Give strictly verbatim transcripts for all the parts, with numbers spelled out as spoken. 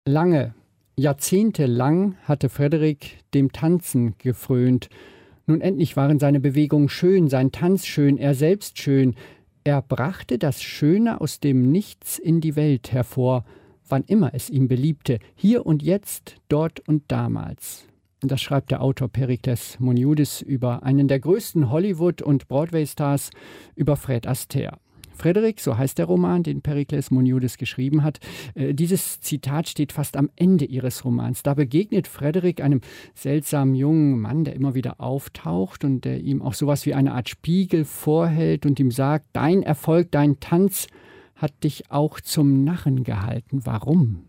Lange, jahrzehntelang hatte Frederik dem Tanzen gefrönt. Nun endlich waren seine Bewegungen schön, sein Tanz schön, er selbst schön. Er brachte das Schöne aus dem Nichts in die Welt hervor, wann immer es ihm beliebte, hier und jetzt, dort und damals. Das schreibt der Autor Perikles Moniudis über einen der größten Hollywood- und Broadway-Stars, über Fred Astaire. Frederik, so heißt der Roman, den Perikles Moniudis geschrieben hat. Äh, dieses Zitat steht fast am Ende ihres Romans. Da begegnet Frederik einem seltsamen jungen Mann, der immer wieder auftaucht und der ihm auch sowas wie eine Art Spiegel vorhält und ihm sagt, dein Erfolg, dein Tanz hat dich auch zum Narren gehalten. Warum?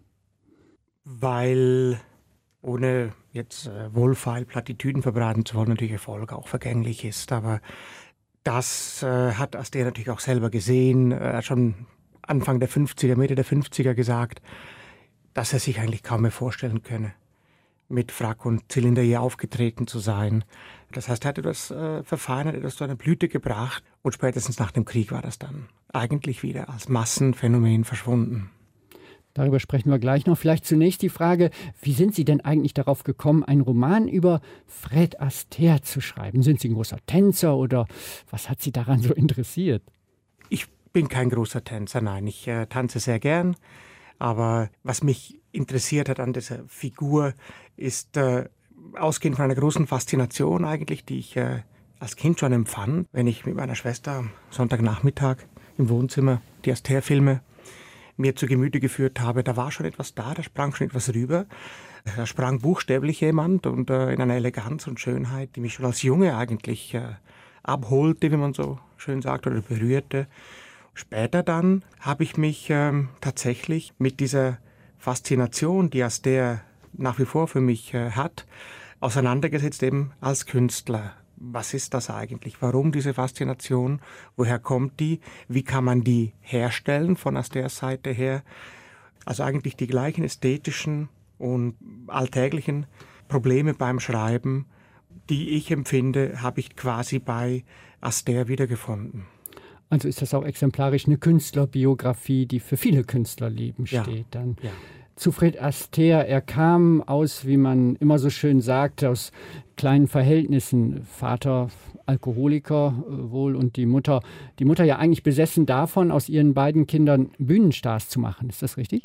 Weil, ohne jetzt äh, wohlfeil Plattitüden verbreiten zu wollen, natürlich Erfolg auch vergänglich ist, aber das äh, hat Astaire natürlich auch selber gesehen. Er hat schon Anfang der fünfziger, Mitte der fünfziger gesagt, dass er sich eigentlich kaum mehr vorstellen könne, mit Frack und Zylinder hier aufgetreten zu sein. Das heißt, er hat etwas äh, verfeinert, etwas zu einer Blüte gebracht und spätestens nach dem Krieg war das dann eigentlich wieder als Massenphänomen verschwunden. Darüber sprechen wir gleich noch. Vielleicht zunächst die Frage, wie sind Sie denn eigentlich darauf gekommen, einen Roman über Fred Astaire zu schreiben? Sind Sie ein großer Tänzer oder was hat Sie daran so interessiert? Ich bin kein großer Tänzer, nein. Ich äh, tanze sehr gern. Aber was mich interessiert hat an dieser Figur, ist äh, ausgehend von einer großen Faszination eigentlich, die ich äh, als Kind schon empfand, wenn ich mit meiner Schwester am Sonntagnachmittag im Wohnzimmer die Astaire-Filme mir zu Gemüte geführt habe, da war schon etwas da, da sprang schon etwas rüber. Da sprang buchstäblich jemand und äh, in einer Eleganz und Schönheit, die mich schon als Junge eigentlich äh, abholte, wie man so schön sagt, oder berührte. Später dann habe ich mich ähm, tatsächlich mit dieser Faszination, die Astaire nach wie vor für mich äh, hat, auseinandergesetzt eben als Künstler. Was ist das eigentlich? Warum diese Faszination? Woher kommt die? Wie kann man die herstellen von Astaires Seite her? Also eigentlich die gleichen ästhetischen und alltäglichen Probleme beim Schreiben, die ich empfinde, habe ich quasi bei Astaire wiedergefunden. Also ist das auch exemplarisch eine Künstlerbiografie, die für viele Künstlerleben steht. Ja, dann. Ja. Zu Fred Astaire. Er kam aus, wie man immer so schön sagt, aus kleinen Verhältnissen. Vater Alkoholiker äh, wohl und die Mutter, die Mutter ja eigentlich besessen davon, aus ihren beiden Kindern Bühnenstars zu machen. Ist das richtig?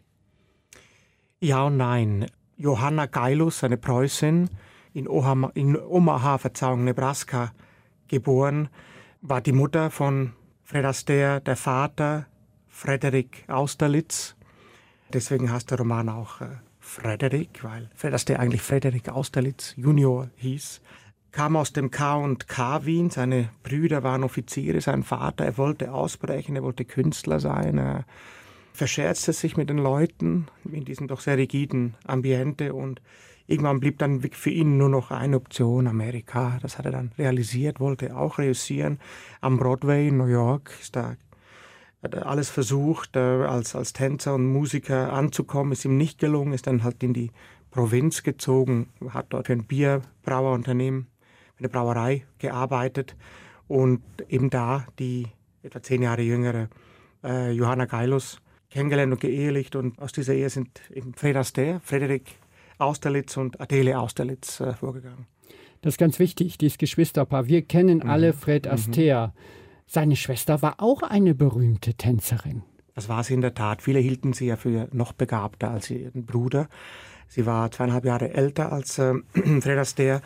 Ja und nein. Johanna Gailus, eine Preußin, in, Ohama, in Omaha, Verzeihung, Nebraska geboren, war die Mutter von Fred Astaire, der Vater Frederik Austerlitz. Deswegen heißt der Roman auch äh, Frederik, weil Fred Astaire eigentlich Frederik Austerlitz Junior hieß. Kam aus dem K und K Wien, seine Brüder waren Offiziere, sein Vater, er wollte ausbrechen, er wollte Künstler sein. Er verscherzte sich mit den Leuten in diesem doch sehr rigiden Ambiente und irgendwann blieb dann für ihn nur noch eine Option, Amerika. Das hat er dann realisiert, wollte auch reüssieren. Am Broadway in New York ist da hat er alles versucht, als, als Tänzer und Musiker anzukommen, ist ihm nicht gelungen, ist dann halt in die Provinz gezogen, hat dort für ein Bierbrauerunternehmen, für eine Brauerei gearbeitet und eben da die etwa zehn Jahre jüngere äh, Johanna Gailus kennengelernt und geehelicht und aus dieser Ehe sind eben Fred Astaire, Frederik Austerlitz und Adele Austerlitz äh, vorgegangen. Das ist ganz wichtig, dieses Geschwisterpaar. Wir kennen mhm. alle Fred Astaire. Mhm. Seine Schwester war auch eine berühmte Tänzerin. Das war sie in der Tat. Viele hielten sie ja für noch begabter als ihren Bruder. Sie war zweieinhalb Jahre älter als äh, Fred Astaire.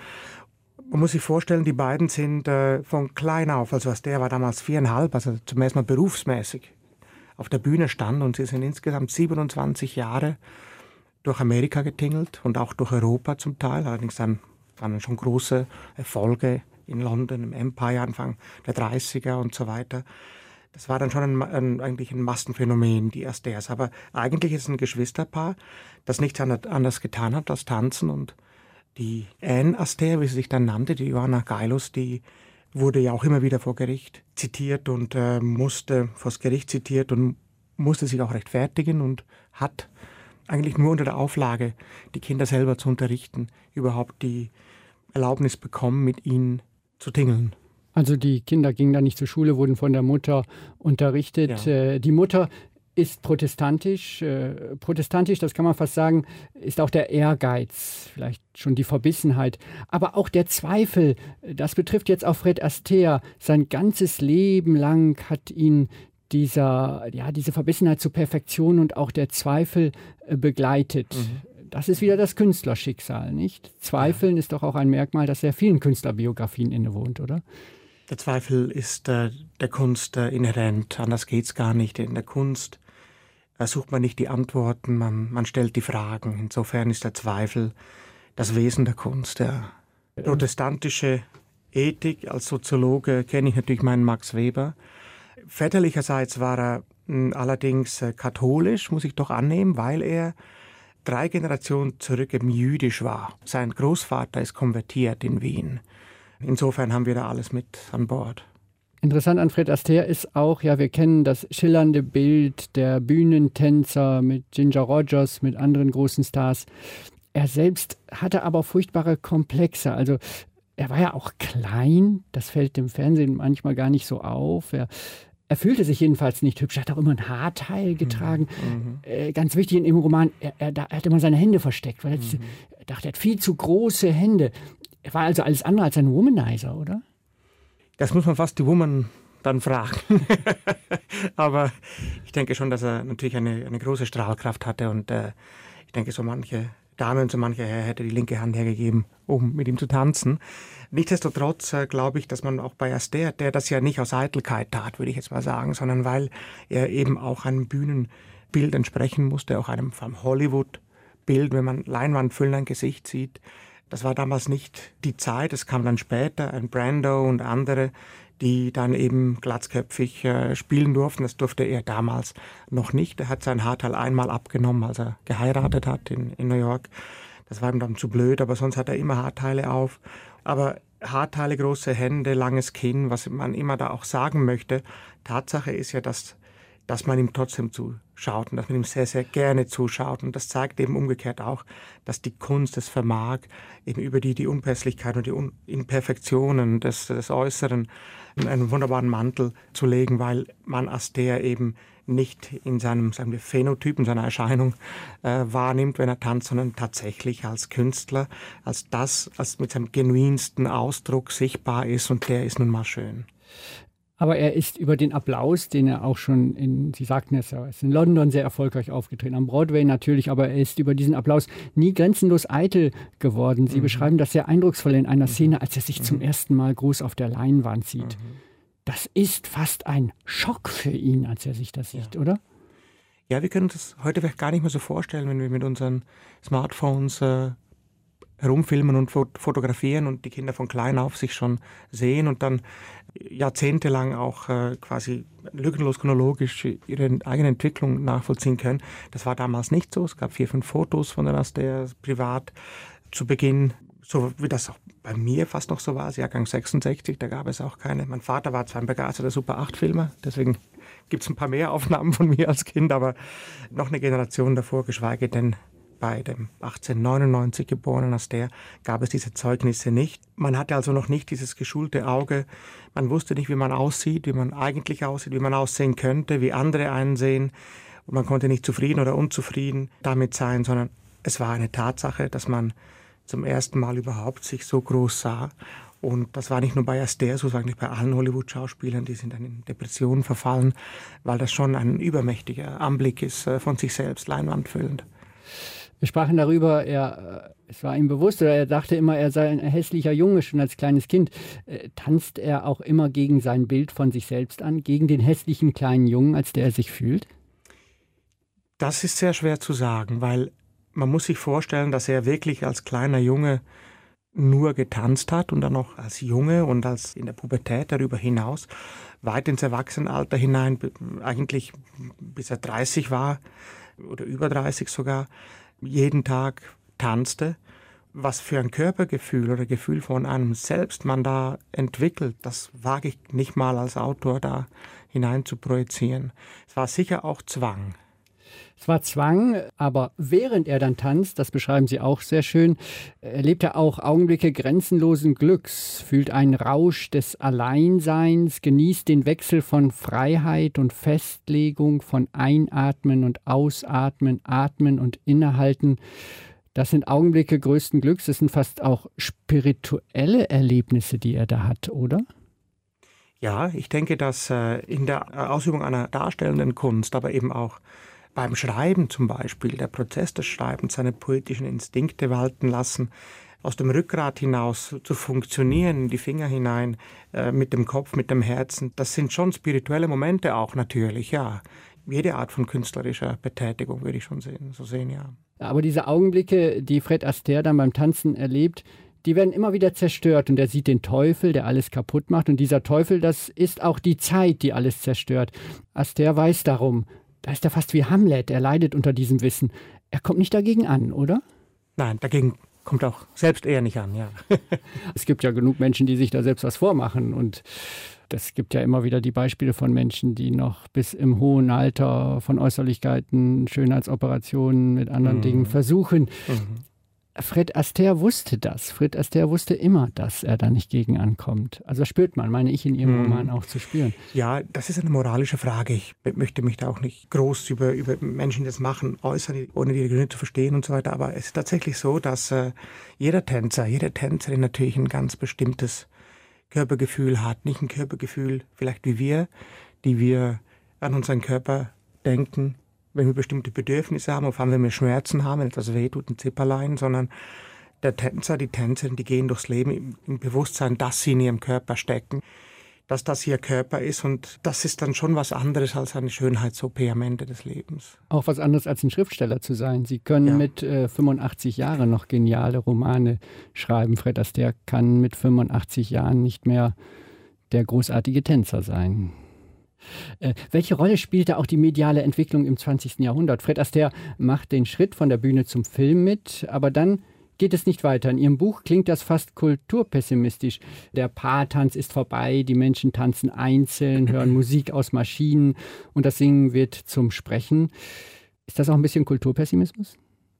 Man muss sich vorstellen, die beiden sind äh, von klein auf, also Astaire war damals viereinhalb, also zum ersten Mal berufsmäßig auf der Bühne stand und sie sind insgesamt siebenundzwanzig Jahre durch Amerika getingelt und auch durch Europa zum Teil. Allerdings dann waren schon große Erfolge in London, im Empire, Anfang der dreißiger und so weiter. Das war dann schon ein, ein, eigentlich ein Massenphänomen, die Astaires. Aber eigentlich ist es ein Geschwisterpaar, das nichts anderes getan hat als tanzen. Und die Anne Astaire, wie sie sich dann nannte, die Johanna Gailus, die wurde ja auch immer wieder vor Gericht zitiert und äh, musste vors Gericht zitiert und musste sich auch rechtfertigen und hat eigentlich nur unter der Auflage, die Kinder selber zu unterrichten, überhaupt die Erlaubnis bekommen, mit ihnen zu tingeln. Also die Kinder gingen dann nicht zur Schule, wurden von der Mutter unterrichtet. Ja. Die Mutter ist protestantisch. Äh, protestantisch, das kann man fast sagen, ist auch der Ehrgeiz, vielleicht schon die Verbissenheit, aber auch der Zweifel. Das betrifft jetzt auch Fred Astaire. Sein ganzes Leben lang hat ihn dieser, ja, diese Verbissenheit zur Perfektion und auch der Zweifel äh, begleitet. Mhm. Das ist wieder das Künstlerschicksal, nicht? Zweifeln ja. ist doch auch ein Merkmal, das sehr vielen Künstlerbiografien innewohnt, oder? Der Zweifel ist äh, der Kunst äh, inhärent, anders geht's gar nicht. In der Kunst äh, sucht man nicht die Antworten, man, man stellt die Fragen. Insofern ist der Zweifel das Wesen der Kunst. Ja. Protestantische Ethik, als Soziologe kenne ich natürlich meinen Max Weber. Väterlicherseits war er mh, allerdings äh, katholisch, muss ich doch annehmen, weil er drei Generationen zurück eben jüdisch war. Sein Großvater ist konvertiert in Wien. Insofern haben wir da alles mit an Bord. Interessant an Fred Astaire ist auch, ja, wir kennen das schillernde Bild der Bühnentänzer mit Ginger Rogers, mit anderen großen Stars. Er selbst hatte aber furchtbare Komplexe. Also er war ja auch klein, das fällt dem Fernsehen manchmal gar nicht so auf. Er, er fühlte sich jedenfalls nicht hübsch, er hat auch immer ein Haarteil getragen. Mhm. Äh, ganz wichtig im Roman, er, er, er hat immer seine Hände versteckt, weil er mhm. dachte, er hat viel zu große Hände. Er war also alles andere als ein Womanizer, oder? Das muss man fast die Woman dann fragen. Aber ich denke schon, dass er natürlich eine, eine große Strahlkraft hatte und äh, ich denke, so manche Dame und so mancher Herr hätte die linke Hand hergegeben, um mit ihm zu tanzen. Nichtsdestotrotz äh, glaube ich, dass man auch bei Astaire, der das ja nicht aus Eitelkeit tat, würde ich jetzt mal sagen, sondern weil er eben auch einem Bühnenbild entsprechen musste, auch einem vom Hollywood-Bild, wenn man Leinwandfüllen ein Gesicht sieht. Das war damals nicht die Zeit, es kam dann später, ein Brando und andere, die dann eben glatzköpfig äh, spielen durften. Das durfte er damals noch nicht. Er hat sein Haarteil einmal abgenommen, als er geheiratet hat in, in New York. Das war ihm dann zu blöd, aber sonst hat er immer Haarteile auf. Aber Haarteile, große Hände, langes Kinn, was man immer da auch sagen möchte. Tatsache ist ja, dass dass man ihm trotzdem zuschaut und dass man ihm sehr, sehr gerne zuschaut. Und das zeigt eben umgekehrt auch, dass die Kunst es vermag, eben über die, die Unpässlichkeit und die Un- Imperfektionen des, des Äußeren einen wunderbaren Mantel zu legen, weil man Astaire eben nicht in seinem, sagen wir, Phänotyp, in seiner Erscheinung äh, wahrnimmt, wenn er tanzt, sondern tatsächlich als Künstler, als das, was mit seinem genuinsten Ausdruck sichtbar ist, und der ist nun mal schön. Aber er ist über den Applaus, den er auch schon in, Sie sagten es ja, ist in London sehr erfolgreich aufgetreten, am Broadway natürlich, aber er ist über diesen Applaus nie grenzenlos eitel geworden. Sie mhm. beschreiben das sehr eindrucksvoll in einer Szene, als er sich mhm. zum ersten Mal groß auf der Leinwand sieht. Mhm. Das ist fast ein Schock für ihn, als er sich das sieht, ja. oder? Ja, wir können uns das heute vielleicht gar nicht mehr so vorstellen, wenn wir mit unseren Smartphones äh, herumfilmen und fotografieren und die Kinder von klein auf sich schon sehen und dann jahrzehntelang auch äh, quasi lückenlos chronologisch ihre eigene Entwicklung nachvollziehen können. Das war damals nicht so. Es gab vier, fünf Fotos von der Astaire privat zu Beginn, so wie das auch bei mir fast noch so war, das Jahrgang sechsundsechzig, da gab es auch keine. Mein Vater war zwar ein begeisterter Super acht Filmer, deswegen gibt es ein paar mehr Aufnahmen von mir als Kind, aber noch eine Generation davor, geschweige denn bei dem achtzehnhundertneunundneunzig geborenen Astaire gab es diese Zeugnisse nicht. Man hatte also noch nicht dieses geschulte Auge. Man wusste nicht, wie man aussieht, wie man eigentlich aussieht, wie man aussehen könnte, wie andere einen sehen. Und man konnte nicht zufrieden oder unzufrieden damit sein, sondern es war eine Tatsache, dass man zum ersten Mal überhaupt sich so groß sah. Und das war nicht nur bei Astaire so, sondern bei allen Hollywood-Schauspielern, die sind dann in Depressionen verfallen, weil das schon ein übermächtiger Anblick ist von sich selbst, leinwandfüllend. Wir sprachen darüber, er, es war ihm bewusst, oder er dachte immer, er sei ein hässlicher Junge, schon als kleines Kind. Äh, tanzt er auch immer gegen sein Bild von sich selbst an, gegen den hässlichen kleinen Jungen, als der er sich fühlt? Das ist sehr schwer zu sagen, weil man muss sich vorstellen, dass er wirklich als kleiner Junge nur getanzt hat und dann noch als Junge und als in der Pubertät darüber hinaus, weit ins Erwachsenenalter hinein, eigentlich bis er dreißig war oder über dreißig sogar, jeden Tag tanzte. Was für ein Körpergefühl oder Gefühl von einem selbst man da entwickelt, das wage ich nicht mal als Autor da hinein zu projizieren. Es war sicher auch Zwang. Es war Zwang, aber während er dann tanzt, das beschreiben Sie auch sehr schön, erlebt er auch Augenblicke grenzenlosen Glücks, fühlt einen Rausch des Alleinseins, genießt den Wechsel von Freiheit und Festlegung, von Einatmen und Ausatmen, Atmen und Innehalten. Das sind Augenblicke größten Glücks, das sind fast auch spirituelle Erlebnisse, die er da hat, oder? Ja, ich denke, dass äh, in der Ausübung einer darstellenden Kunst, aber eben auch beim Schreiben zum Beispiel, der Prozess des Schreibens, seine poetischen Instinkte walten lassen, aus dem Rückgrat hinaus zu funktionieren, in die Finger hinein, äh, mit dem Kopf, mit dem Herzen, das sind schon spirituelle Momente auch natürlich, ja. Jede Art von künstlerischer Betätigung würde ich schon sehen, so sehen, ja. Aber diese Augenblicke, die Fred Astaire dann beim Tanzen erlebt, die werden immer wieder zerstört und er sieht den Teufel, der alles kaputt macht. Und dieser Teufel, das ist auch die Zeit, die alles zerstört. Astaire weiß darum. Da ist er fast wie Hamlet, er leidet unter diesem Wissen. Er kommt nicht dagegen an, oder? Nein, dagegen kommt auch selbst er nicht an, ja. Es gibt ja genug Menschen, die sich da selbst was vormachen. Und es gibt ja immer wieder die Beispiele von Menschen, die noch bis im hohen Alter von Äußerlichkeiten, Schönheitsoperationen mit anderen mhm. Dingen versuchen. Mhm. Fred Astaire wusste das. Fred Astaire wusste immer, dass er da nicht gegen ankommt. Also das spürt man, meine ich, in Ihrem hm. Roman auch zu spüren. Ja, das ist eine moralische Frage. Ich möchte mich da auch nicht groß über, über Menschen, die das machen, äußern, ohne die Gründe zu verstehen und so weiter. Aber es ist tatsächlich so, dass äh, jeder Tänzer, jede Tänzerin natürlich ein ganz bestimmtes Körpergefühl hat. Nicht ein Körpergefühl vielleicht wie wir, die wir an unseren Körper denken, wenn wir bestimmte Bedürfnisse haben, vor allem wenn wir Schmerzen haben, wenn etwas wehtut, ein Zipperlein, sondern der Tänzer, die Tänzerin, die gehen durchs Leben im, im Bewusstsein, dass sie in ihrem Körper stecken, dass das ihr Körper ist und das ist dann schon was anderes als eine Schönheits-O P am Ende des Lebens. Auch was anderes als ein Schriftsteller zu sein. Sie können ja. mit äh, fünfundachtzig Jahren noch geniale Romane schreiben. Fred Astaire kann mit fünfundachtzig Jahren nicht mehr der großartige Tänzer sein. Äh, welche Rolle spielte auch die mediale Entwicklung im zwanzigsten Jahrhundert? Fred Astaire macht den Schritt von der Bühne zum Film mit, aber dann geht es nicht weiter. In Ihrem Buch klingt das fast kulturpessimistisch. Der Paartanz ist vorbei, die Menschen tanzen einzeln, hören Musik aus Maschinen und das Singen wird zum Sprechen. Ist das auch ein bisschen Kulturpessimismus?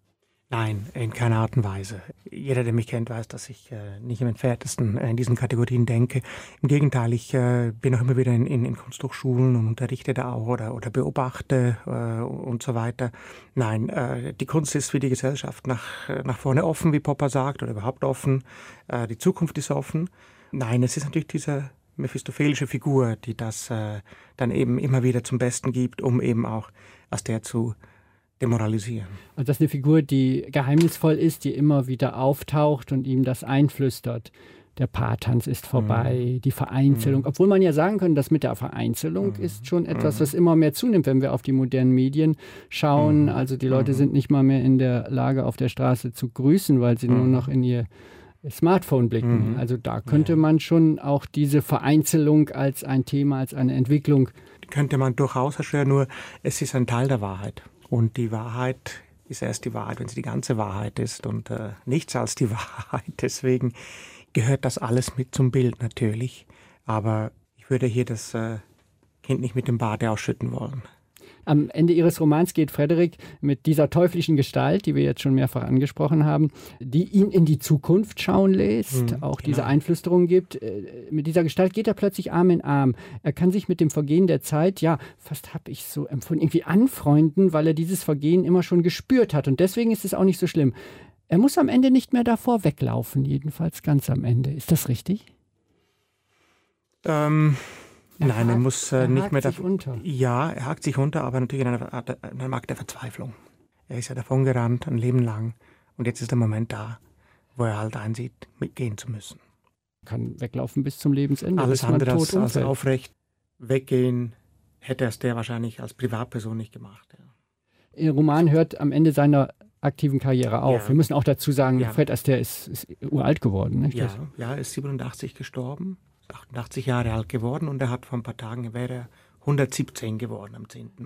Nein, in keiner Art und Weise. Jeder, der mich kennt, weiß, dass ich äh, nicht im Entferntesten in diesen Kategorien denke. Im Gegenteil, ich äh, bin auch immer wieder in, in, in Kunsthochschulen und unterrichte da auch oder, oder beobachte äh, und so weiter. Nein, äh, die Kunst ist für die Gesellschaft nach, nach vorne offen, wie Popper sagt, oder überhaupt offen. Äh, die Zukunft ist offen. Nein, es ist natürlich diese mephistophelische Figur, die das äh, dann eben immer wieder zum Besten gibt, um eben auch aus der zu demoralisieren. Also das ist eine Figur, die geheimnisvoll ist, die immer wieder auftaucht und ihm das einflüstert. Der Paartanz ist vorbei, mhm. die Vereinzelung. Mhm. Obwohl man ja sagen könnte, das mit der Vereinzelung mhm. ist schon etwas, was immer mehr zunimmt, wenn wir auf die modernen Medien schauen. Mhm. Also die Leute mhm. sind nicht mal mehr in der Lage, auf der Straße zu grüßen, weil sie mhm. nur noch in ihr Smartphone blicken. Mhm. Also da könnte ja. man schon auch diese Vereinzelung als ein Thema, als eine Entwicklung. Könnte man durchaus erschweren, nur es ist ein Teil der Wahrheit. Und die Wahrheit ist erst die Wahrheit, wenn sie die ganze Wahrheit ist und äh, nichts als die Wahrheit. Deswegen gehört das alles mit zum Bild natürlich. Aber ich würde hier das äh, Kind nicht mit dem Bade ausschütten wollen. Am Ende Ihres Romans geht Frederick mit dieser teuflischen Gestalt, die wir jetzt schon mehrfach angesprochen haben, die ihn in die Zukunft schauen lässt, mhm, auch genau. diese Einflüsterung gibt. Mit dieser Gestalt geht er plötzlich Arm in Arm. Er kann sich mit dem Vergehen der Zeit, ja, fast habe ich so empfunden, irgendwie anfreunden, weil er dieses Vergehen immer schon gespürt hat. Und deswegen ist es auch nicht so schlimm. Er muss am Ende nicht mehr davor weglaufen, jedenfalls ganz am Ende. Ist das richtig? Ähm... Er Nein, hakt, er muss äh, er nicht mehr... sich unter. Ja, er hakt sich unter, aber natürlich in einer, in einer Art der Verzweiflung. Er ist ja davon gerannt, ein Leben lang. Und jetzt ist der Moment da, wo er halt einsieht, mitgehen zu müssen. Kann weglaufen bis zum Lebensende. Alles andere als, als aufrecht weggehen, hätte er es der wahrscheinlich als Privatperson nicht gemacht. Ja. Ihr Roman hört am Ende seiner aktiven Karriere auf. Ja. Wir müssen auch dazu sagen, ja. Fred Astaire ist, ist uralt geworden. Nicht? Ja, ja, er ist siebenundachtzig gestorben. achtundachtzig Jahre alt geworden und er hat vor ein paar Tagen, wäre er hundertsiebzehn geworden am zehnten Mai.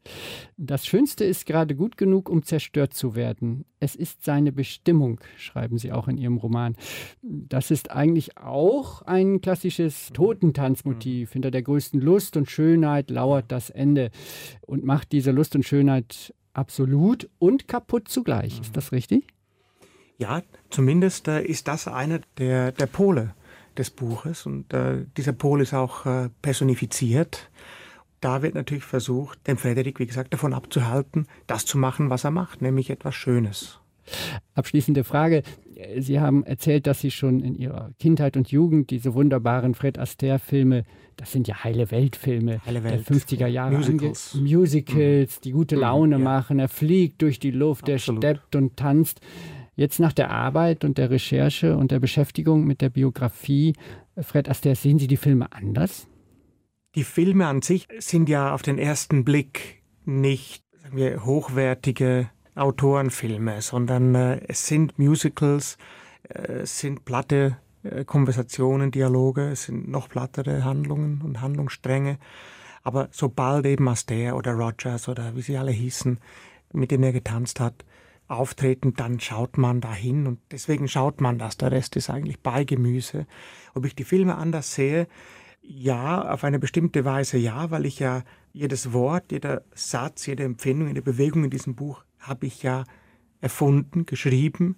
Das Schönste ist gerade gut genug, um zerstört zu werden. Es ist seine Bestimmung, schreiben Sie auch in Ihrem Roman. Das ist eigentlich auch ein klassisches Totentanzmotiv. Hinter der größten Lust und Schönheit lauert das Ende und macht diese Lust und Schönheit absolut und kaputt zugleich. Ist das richtig? Ja, zumindest äh, ist das einer der, der Pole des Buches und äh, dieser Pol ist auch äh, personifiziert. Da wird natürlich versucht, den Frederick, wie gesagt, davon abzuhalten, das zu machen, was er macht, nämlich etwas Schönes. Abschließende Frage. Sie haben erzählt, dass Sie schon in Ihrer Kindheit und Jugend diese wunderbaren Fred Astaire-Filme, das sind ja heile Weltfilme Heile Welt. der fünfziger Jahre, Musicals, ange- Musicals, die gute Laune ja. machen. Er fliegt durch die Luft, Absolut. er steppt und tanzt. Jetzt nach der Arbeit und der Recherche und der Beschäftigung mit der Biografie Fred Astaire, sehen Sie die Filme anders? Die Filme an sich sind ja auf den ersten Blick nicht, sagen wir, hochwertige Autorenfilme, sondern äh, es sind Musicals, äh, es sind platte äh, Konversationen, Dialoge, es sind noch plattere Handlungen und Handlungsstränge. Aber sobald eben Astaire oder Rogers oder wie sie alle hießen, mit denen er getanzt hat, auftreten, dann schaut man dahin und deswegen schaut man das. Der Rest ist eigentlich Beigemüse. Ob ich die Filme anders sehe? Ja, auf eine bestimmte Weise ja, weil ich ja jedes Wort, jeder Satz, jede Empfindung, jede Bewegung in diesem Buch habe ich ja erfunden, geschrieben.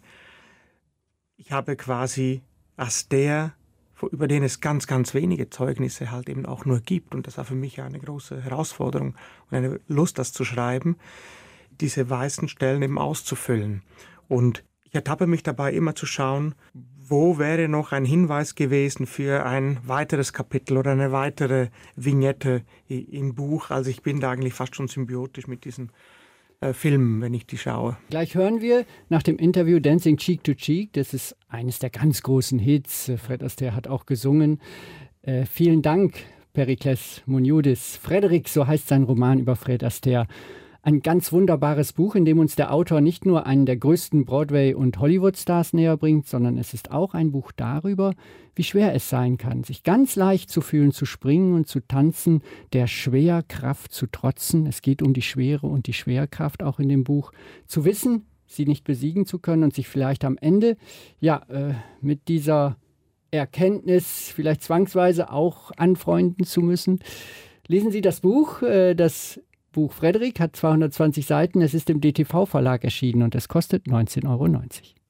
Ich habe quasi Astaire, über den es ganz, ganz wenige Zeugnisse halt eben auch nur gibt. Und das war für mich ja eine große Herausforderung und eine Lust, das zu schreiben, diese weißen Stellen eben auszufüllen. Und ich ertappe mich dabei immer zu schauen, wo wäre noch ein Hinweis gewesen für ein weiteres Kapitel oder eine weitere Vignette im Buch. Also ich bin da eigentlich fast schon symbiotisch mit diesen äh, Filmen, wenn ich die schaue. Gleich hören wir nach dem Interview Dancing Cheek to Cheek. Das ist eines der ganz großen Hits. Fred Astaire hat auch gesungen. Äh, vielen Dank, Perikles Munioudis. Frederick, so heißt sein Roman über Fred Astaire. Ein ganz wunderbares Buch, in dem uns der Autor nicht nur einen der größten Broadway- und Hollywood-Stars näher bringt, sondern es ist auch ein Buch darüber, wie schwer es sein kann, sich ganz leicht zu fühlen, zu springen und zu tanzen, der Schwerkraft zu trotzen. Es geht um die Schwere und die Schwerkraft auch in dem Buch. Zu wissen, sie nicht besiegen zu können und sich vielleicht am Ende ja äh, mit dieser Erkenntnis vielleicht zwangsweise auch anfreunden zu müssen. Lesen Sie das Buch, äh, das Buch Frederick hat zweihundertzwanzig Seiten, es ist im D T V-Verlag erschienen und es kostet neunzehn Euro neunzig.